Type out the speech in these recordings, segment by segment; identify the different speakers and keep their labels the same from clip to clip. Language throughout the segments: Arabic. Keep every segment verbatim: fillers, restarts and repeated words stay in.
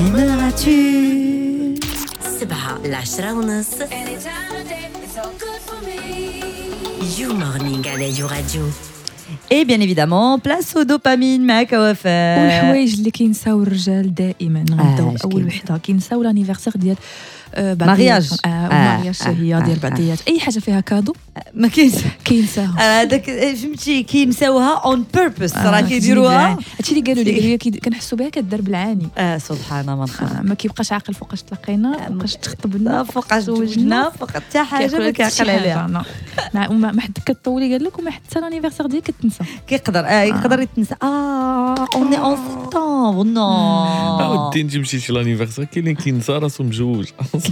Speaker 1: Aimeras-tu
Speaker 2: سبعة العشرة ونص You morning على يو راديو.
Speaker 1: Et bien évidemment, place au dopamine مع كوافر.
Speaker 3: والحوايج اللي كينساو الرجال دائما نبداو
Speaker 1: آه
Speaker 3: اول وحده كينساو لانيفرسير ديال
Speaker 1: مارياج
Speaker 3: مارياج هي ديال بعضيات اي حاجه فيها كادو
Speaker 1: ما كاينش
Speaker 3: كينساها
Speaker 1: هذاك فهمتي كينساوها اون بيربوس راه كيديروها
Speaker 3: هادشي اللي قالوا لي قالوا لي كنحسوا بها كدار بالعاني
Speaker 1: اه سبحان الله
Speaker 3: ما كيبقاش عاقل فوقاش تلاقينا فوقاش تخطبنا
Speaker 1: فوقاش زوجنا فوق حتى حاجه ما كيعقل عليها
Speaker 3: ما حد كطولي قال لك وما حتى لانيفرسير ديالك كتنسى
Speaker 1: كيقدر اه يقدر يتنسى اه اوني اون سبتمبر نو
Speaker 4: ودي انت مشيتي لانيفرسير كاين اللي كينسى راسو مجوج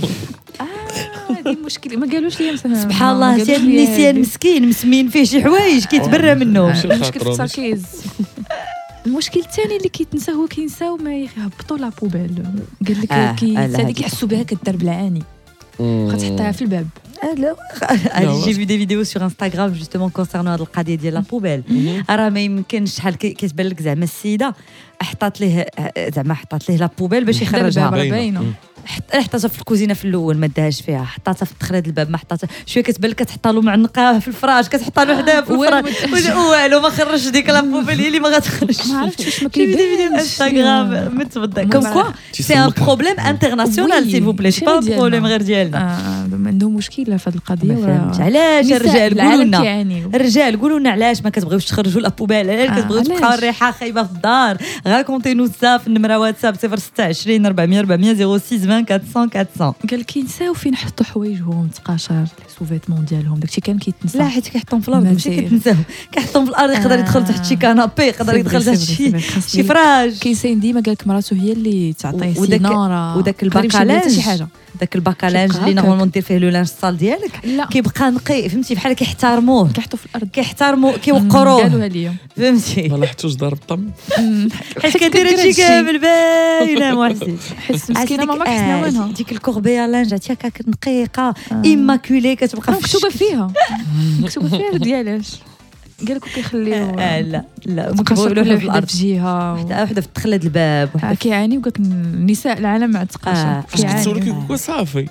Speaker 3: هذه مشكله ما قالوش لي مثلا
Speaker 1: سبحان الله سي النسيان مسكين مسمين فيه شي حوايج كيتبرى منهم
Speaker 3: مشكل التركيز. المشكل الثاني اللي كيتنسى هو كينساو ما يهبطوا لا بوبيل قال لك
Speaker 1: آه
Speaker 3: كي كيحسوا بها كدار بالعاني كتحطها في الباب.
Speaker 1: Alors, j'ai vu des vidéos sur Instagram justement concernant هاد القضيه ديال لا بوبيل راه ما يمكنش شحال كتبان لك زعما السيده حطات ليه زعما حطات ليه لا بوبيل باش يخرجها حطاتها في الكوزينه في الاول ما داهاش فيها حطاتها في تخريط الباب ما حطاتها شويه كتبان لك كتحطها له معلقه في الفراش كتحطها له حداه في الفراش والو ما خرجش ديك لا بوبيل هي اللي ما غتخرجش
Speaker 3: ما عرفتش واش ما كيبانش
Speaker 1: انستغرام متبدا كوم كوا سي ان بروبليم انترناسيونال سيل فو بلي سي با بروبليم غير ديالنا
Speaker 3: عندهم مشكله في هذه القضيه
Speaker 1: فهمت علاش الرجال قولوا لنا الرجال قولوا لنا علاش ما كتبغيوش تخرجوا لا بوبيل علاش كتبغيو تبقاو الريحه خايبه في الدار راكونتي نو سا في النمره واتساب صفر ستة عشرين أربعمية أربعمية صفر ستة عشرين أربعمية أربعمية
Speaker 3: قال كينساو فين حطوا حوايجهم تقاشر سو فيتمون ديالهم داكشي كان كيتنسى
Speaker 1: لا حيت كيحطهم في الارض ماشي كيتنساو كيحطهم في الارض يقدر يدخل تحت شي كانابي يقدر يدخل تحت شي شي فراج
Speaker 3: كيسين ديما قالك مراتو هي اللي تعطيه سيناره
Speaker 1: وداك الباكالانج
Speaker 3: شي حاجه
Speaker 1: داك الباكالانج اللي نورمالمون دير فيه لو لانج صال ديالك كيبقى نقي فهمتي بحال كيحترموه
Speaker 3: كيحطوا في الارض
Speaker 1: كيحترموا كيوقروه
Speaker 3: قالوها ليا
Speaker 1: فهمتي
Speaker 4: ما لاحظتوش ضرب الطم
Speaker 1: حيت كدير هادشي كامل باينه محسن
Speaker 3: حس مسكينه ماما كحسنا وينها
Speaker 1: ديك الكوربيه لانج عرفتي هكا نقيقه ايماكولي كتبقى
Speaker 3: مكتوبه فيها مكتوبه فيها ديالاش قال لك كيخليو
Speaker 1: لا لا
Speaker 3: مكتوبه له في الارض في جهه
Speaker 1: وحده وحده في تخلد الباب
Speaker 3: كيعاني وقالك النساء العالم مع التقاشر
Speaker 4: كيعاني وصافي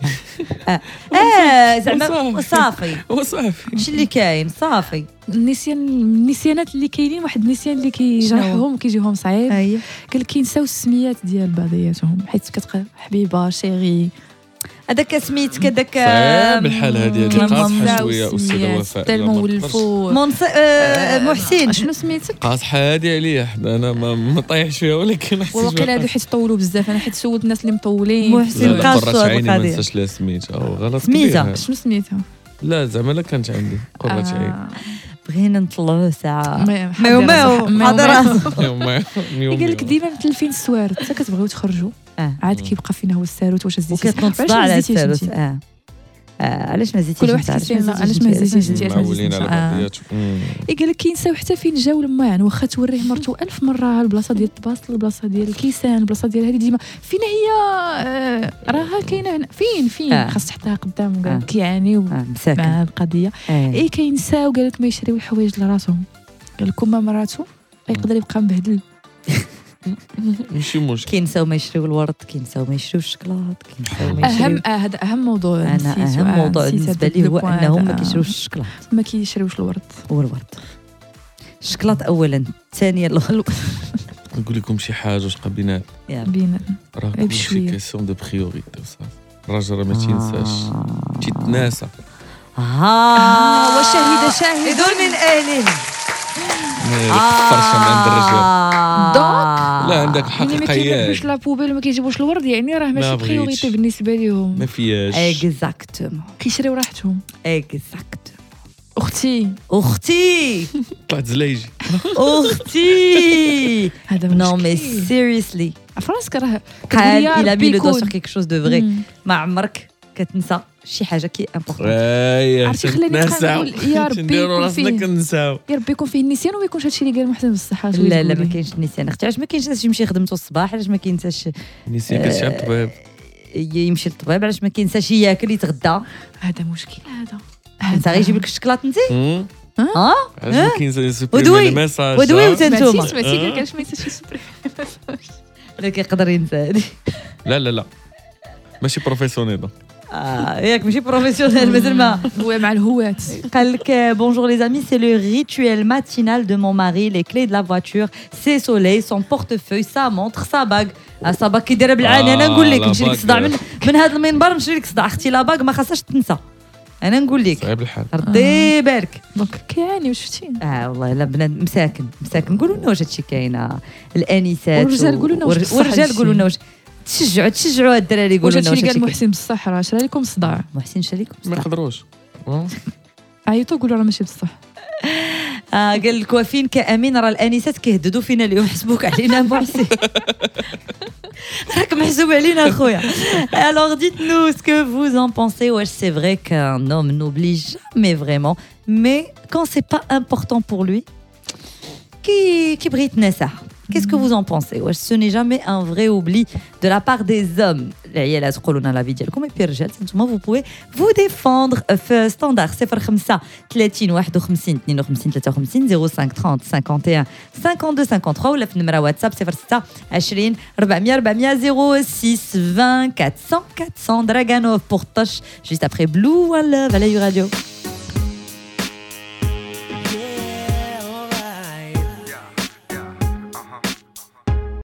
Speaker 1: اه زعما صافي
Speaker 4: وصافي
Speaker 1: اش اللي كاين صافي
Speaker 3: النسيان النسيانات اللي كاينين واحد النسيان اللي كيجرحوهم وكيجيهم صعيب قال كينساو السميات ديال بعضياتهم حيت كتبقى حبيبه شيري هذاك سميت كداك
Speaker 4: صعيب الحال هذه هذه قاصحه شويه استاذه وفاء
Speaker 3: تالمون ولفوا
Speaker 1: محسن
Speaker 3: شنو سميتك
Speaker 4: قاصحه هذه عليا انا ما طايحش فيها ولكن
Speaker 3: وقيلا هادو حيت طولوا بزاف انا حيت سولت الناس اللي مطولين
Speaker 1: محسن
Speaker 4: قاصحه عيني ما نساش لا سميتها او غلط
Speaker 1: سميتها
Speaker 3: شنو سميتها
Speaker 4: لا زعما لا كانت عندي قرة عين
Speaker 1: بغينا نطلعوه ساعه
Speaker 3: ماو ماو
Speaker 1: حاضر
Speaker 3: قال لك ديما مثلفين السوارت حتى كتبغيو تخرجوا عاد كيبقى فينا هو الساروت واش زيتي
Speaker 1: وكتنصب على الساروت اه علاش ما زيتيش
Speaker 3: كل واحد كيسين علاش ما زيتيش
Speaker 4: معولين على بعضياتهم
Speaker 3: قال لك كينساو حتى فين جاو لما يعني واخا توريه مرتو ألف مره البلاصه ديال الطباس البلاصه ديال الكيسان البلاصه ديال هذه ديما فين هي راها كاينه هنا فين فين خاص تحطها قدام قال كيعاني مع القضيه اي كينساو قال لك ما يشريو الحوايج لراسهم قال لكم مراتو يقدر يبقى مبهدل
Speaker 4: ماشي مشكل
Speaker 1: كينساو ما يشريو الورد كينساو ما يشريو الشكلاط كينساو ما يشريو
Speaker 3: اهم هذا اهم موضوع
Speaker 1: انا اهم موضوع بالنسبه لي هو انهم ما كيشريوش الشكلاط
Speaker 3: ما كيشريوش الورد
Speaker 1: هو الورد الشكلاط اولا ثانيا الورد
Speaker 4: نقول لكم شي حاجه واش قبينات
Speaker 3: بينات
Speaker 4: راه كلشي كيسيون دو بريوريتي وصافي الراجل راه ما تينساش تيتناسى
Speaker 1: ها
Speaker 3: وشهد شاهد
Speaker 1: من اهله
Speaker 4: فرشه عند الرجال
Speaker 3: دونك
Speaker 4: لا عندك الحقيقيات
Speaker 3: ما كيجيبوش لا بوبيل وما كيجيبوش الورد يعني راه ماشي بريوريتي بالنسبه لهم
Speaker 4: ما فياش
Speaker 1: اكزاكتومون
Speaker 3: كيشريو راحتهم
Speaker 1: اكزاكتومون
Speaker 3: اختي
Speaker 1: اختي
Speaker 4: طلعت زلايجي
Speaker 1: اختي
Speaker 3: هذا
Speaker 1: نو مي سيريسلي
Speaker 3: فراسك راه
Speaker 1: قال الى بي لو دو سور كيك شوز دو فري ما عمرك كتنسى شي حاجه كي امبورطون
Speaker 3: عرفتي خليني نقول يا ربي
Speaker 4: نديرو راسنا كنساو
Speaker 3: يا ربي يكون فيه النسيان وما يكونش هادشي اللي قال محسن بصح
Speaker 1: لا لا ما كاينش النسيان اختي علاش ما كاينش علاش يمشي خدمته الصباح علاش ما كاينش
Speaker 4: النسيان كتمشي عند الطبيب
Speaker 1: يمشي للطبيب علاش ما كاينش ياكل يتغدى
Speaker 3: هذا مشكل هذا
Speaker 1: انت غيجيب لك الشكلاط انت
Speaker 4: ها علاش ما كاينش
Speaker 1: ودوي
Speaker 4: الميساج
Speaker 1: ودوي وتنتوما
Speaker 3: سمعتي سمعتي قالش ما ينساش يسوبري
Speaker 1: لا كيقدر ينسى
Speaker 4: لا لا لا ماشي بروفيسيونيل.
Speaker 1: Ah, ياك ماشي بروفيسيونيل مازال ما
Speaker 3: هو مع الهوات.
Speaker 1: قال لك bonjour les amis, c'est le rituel matinal de mon mari, les clés de la voiture, ses soleils, son portefeuille, sa montre, sa bague. Ah, sa bague كيديرها بالعاني. انا نقول لك نشري لك صداع من من هذا المنبر، نشري لك صداع اختي. لا باغ ما خاصهاش تنسى. انا نقول لك
Speaker 4: صعيب الحال.
Speaker 1: ربي يبارك.
Speaker 3: دونك كيعاني واش شفتي.
Speaker 1: اه والله لا بنادم مساكن مساكن. قولوا لنا واش هادشي كاينه الانسات
Speaker 3: والرجال قولوا لنا واش بصح
Speaker 1: والرجال
Speaker 3: هادشي.
Speaker 1: قولوا لنا واش تشجعوا تشجعوا الدراري. قولوا لنا
Speaker 3: واش
Speaker 1: واش
Speaker 3: هادشي
Speaker 1: هادشي
Speaker 3: قال
Speaker 1: كاين.
Speaker 3: محسن بصح راه شرا لكم صداع.
Speaker 1: محسن شرا لكم
Speaker 4: ما
Speaker 1: صداع.
Speaker 4: يقدروش.
Speaker 3: عيطوا قولوا راه ماشي بصح.
Speaker 1: آه قال لك وفين كامين راه الانسات كيهددوا فينا اليوم. حسبوك علينا محسن. راك محسوب علينا اخويا. Alors dites-nous ce que vous en pensez. Ouais, c'est vrai qu'un homme n'oublie jamais vraiment, mais quand c'est pas important pour lui, qui qui brille نساح. Qu'est-ce que vous en pensez? Ouais, ce n'est jamais un vrai oubli de la part des hommes. العيالات تقولوا لنا لا في ديالكم اي بي الرجال نتوما vous pouvez vous défendre في ستاندار صفر خمسة ثلاثين واحد وخمسين اثنين وخمسين ثلاثة وخمسين صفر خمسة ثلاثين واحد وخمسين خمسة واحد خمسة ثلاثة ولا في نمرة واتساب صفر ستة عشرين أربعمية أربعمية صفر ستة عشرين عشرين أربعمية أربعمية Draganov pour Tosh juste après Blue One Love à la Radio.